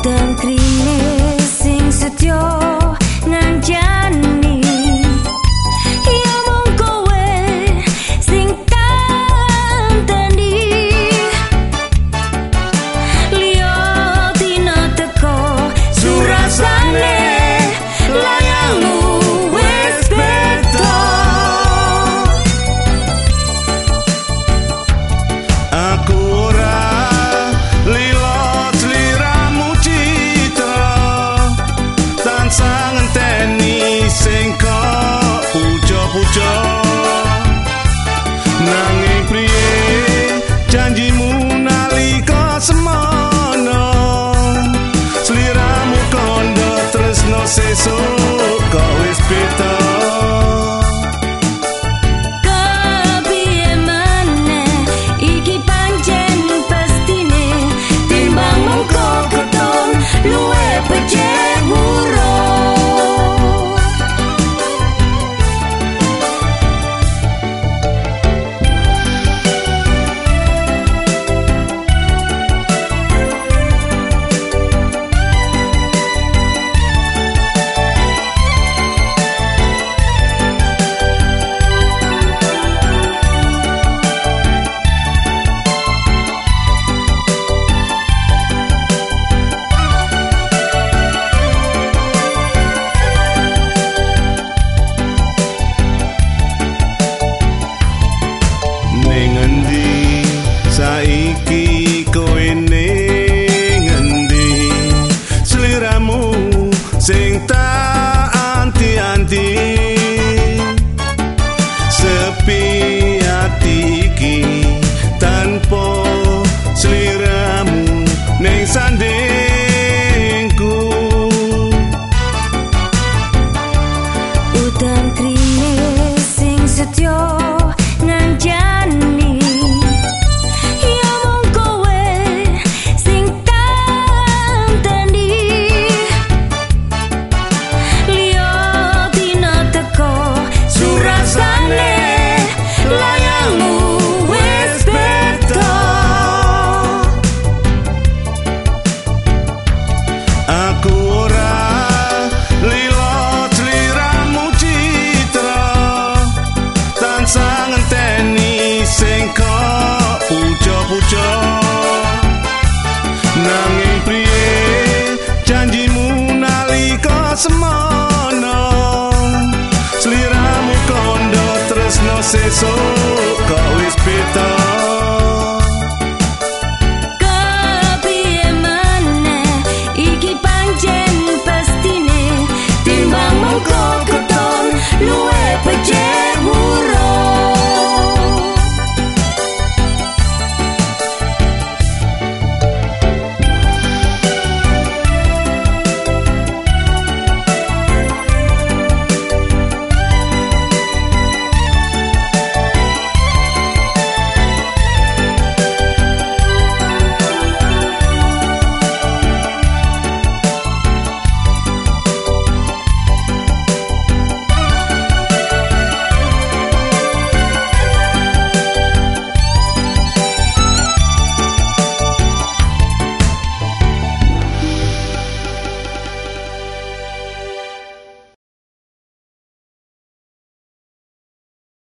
Udan krine sing setyo nganjani ya mung kowe sing kanteni liya dina teko surasane layangmu wis beda aku ora lilo sliramu citra tansah ngenteni sing kok puja-puja nanging priye janjimu nalika semono sliramu kondo tresno sesuk kok wis beda saiki kowe ning endi sliramu sing tak anti-anti sepi ati iki tanpa sliramu ning sandingku udan krine sing setyo nganjani aku ora lilo sliramu citra tansah ngenteni sing kok puja-puja nanging priye janjimu nalika semono sliramu kondo tresno sesuk kok wis beda